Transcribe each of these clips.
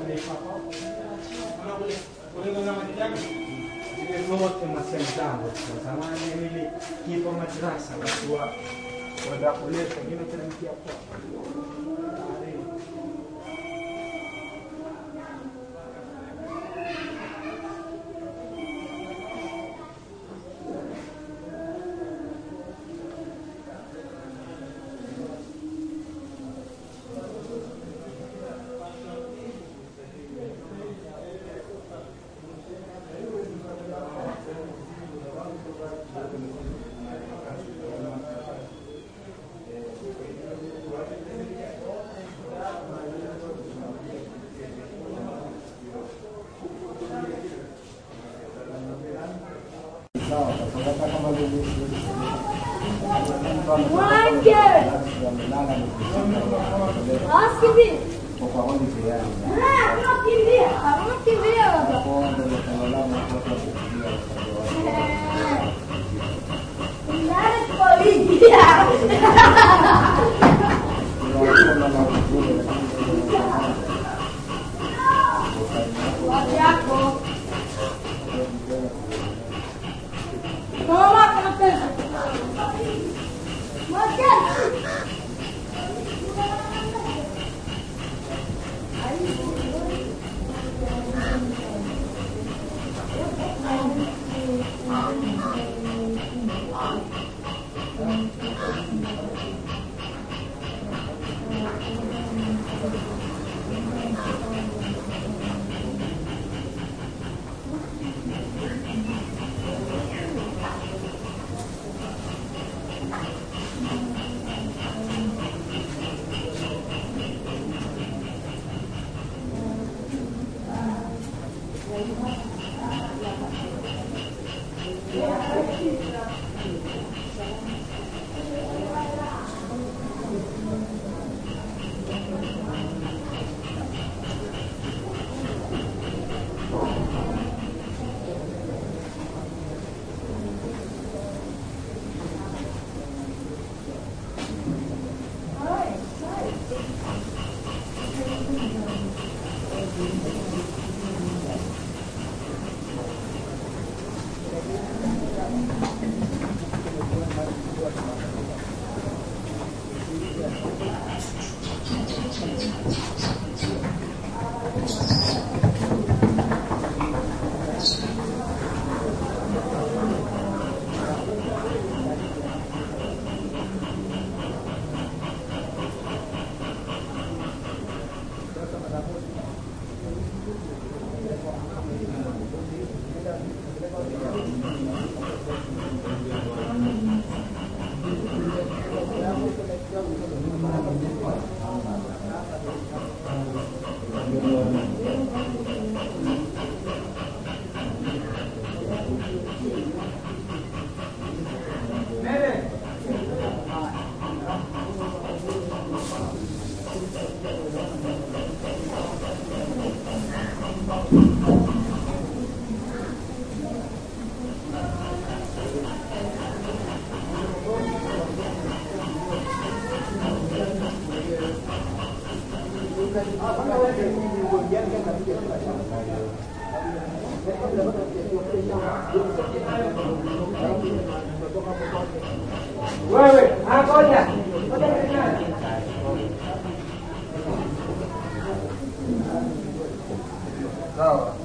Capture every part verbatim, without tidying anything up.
wote masenzangu zamani ile kipo madrasa watu wa wadakuleta ngine tunaingia kwa wewe hakoja sawa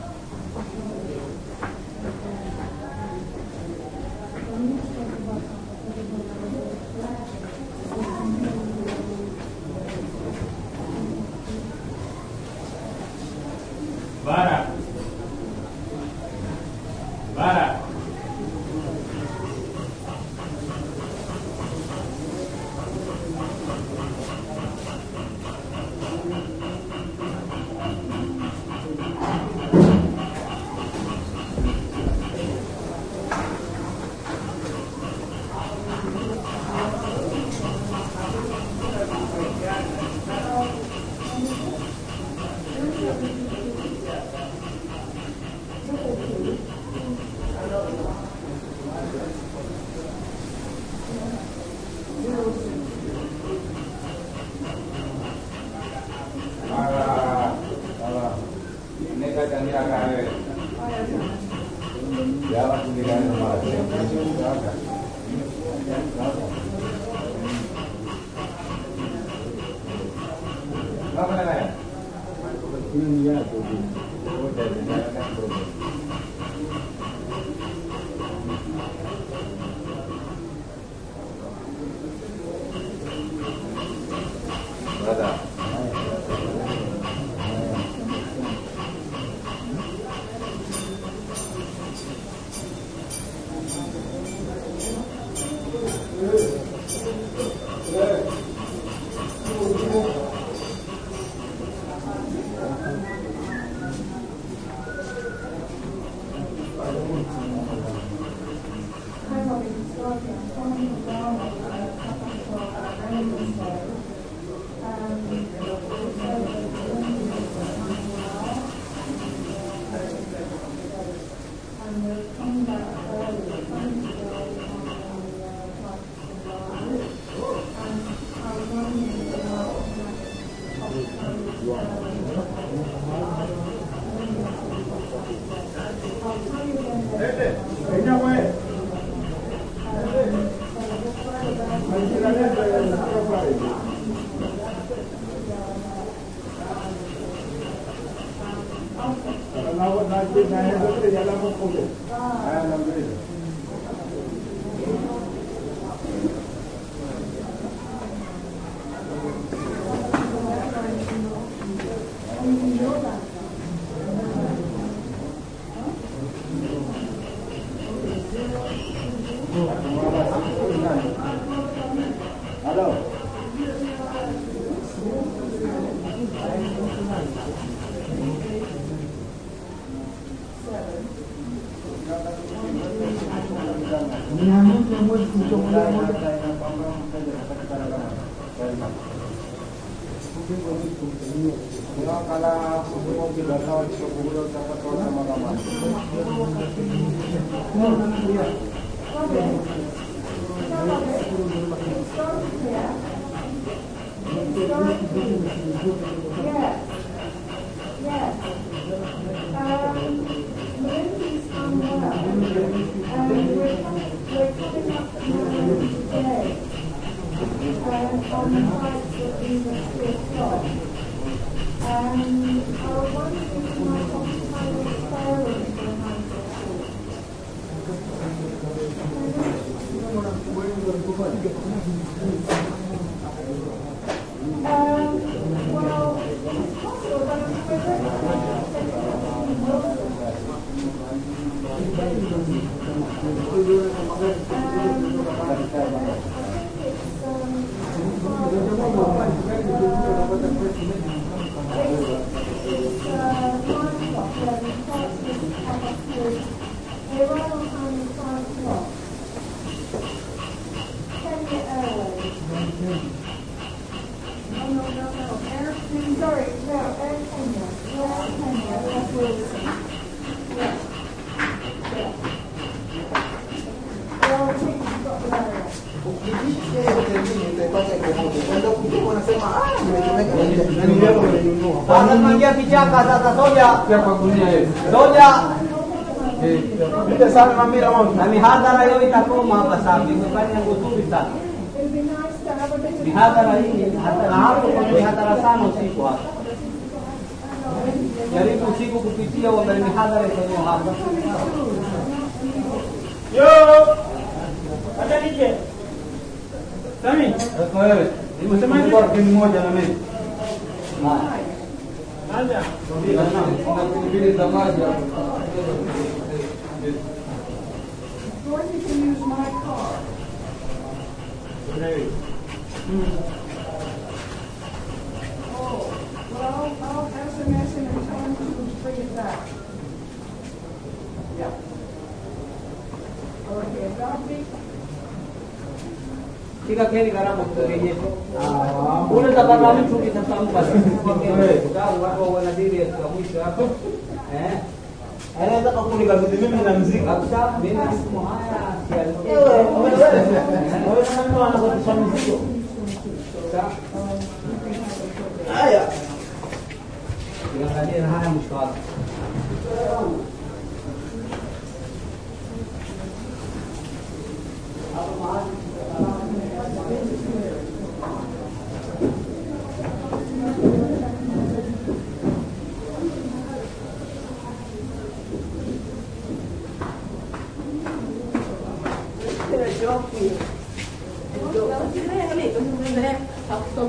bara bara Apa namanya? Ini ya, tuh. Oh, dari mana kan problem? Berada. Na mihadhara hiyo itakoma hapa sasa, mfanye ngutubi sana. Mihadhara hii hata na hapo kwa mihadhara sana usiku hapa. Jaribu usiku kupitia wa mihadhara yenyewe hapa. Yo! Acha nije. Sami, Kwa wewe, nimesema hivi kwa kitu moja na mimi. Anja. Ndio na kuna vile za maji hapo. Or you can use my card. Mm. Oh, well, I'll, I'll S M S him and tell him to bring it back. Yeah. Okay, that'll be. Kika keni karamu tureje. Ah, ule tapata mtu kitatamka sasa. Watu wanadili ya mwisho hapo. Eh? Anaweza kukunika vitu mimi na muziki. Kabisa mimi siku haya si Wewe, wewe kama anakutisha muziki. Sawa. Haya. Tuangalie haya mwisho wake. Hapo mahali itu sebenarnya aku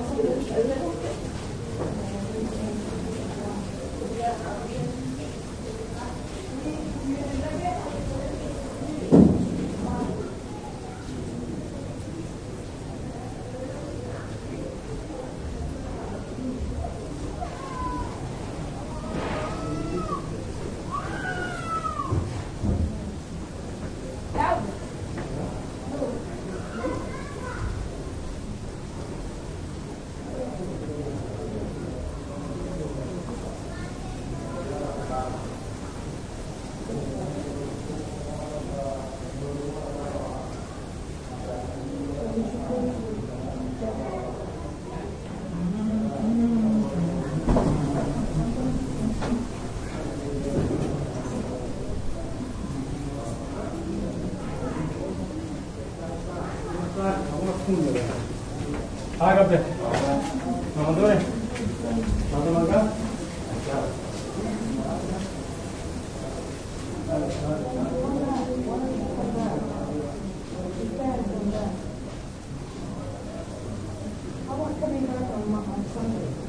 Agak deh. Nama dulu nih. Nama mangga. I want to come in back on my phone.